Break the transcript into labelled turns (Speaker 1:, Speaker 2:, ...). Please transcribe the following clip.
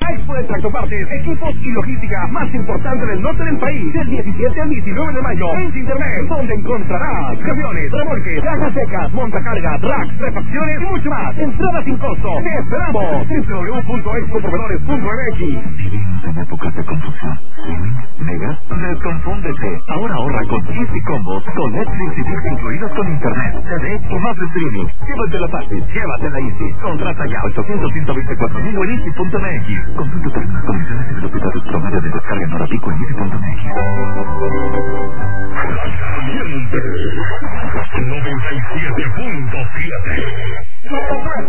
Speaker 1: Expo de Tractopartes, equipos y logística más importante del norte del país, del 17 al 19 de mayo, en Internet, donde encontrarás camiones, remolques, cajas secas, montacargas, racks, refacciones y mucho más. Entrada sin costo. ¡Te esperamos! www.expoproveedores.mx.
Speaker 2: Vivimos en épocas de confusión. Mega, desconfúndete. Ahora ahorra con Easy Combos, con Netflix y Disney incluidos con Internet, TV y más streaming. Llévatela fácil, llévatela Easy. Contrata ya 800-124,000 o en Easy.mx. Consulta términos, condiciones y velocidades promedio de descarga en hora pico en Easy.mx.
Speaker 3: 97.7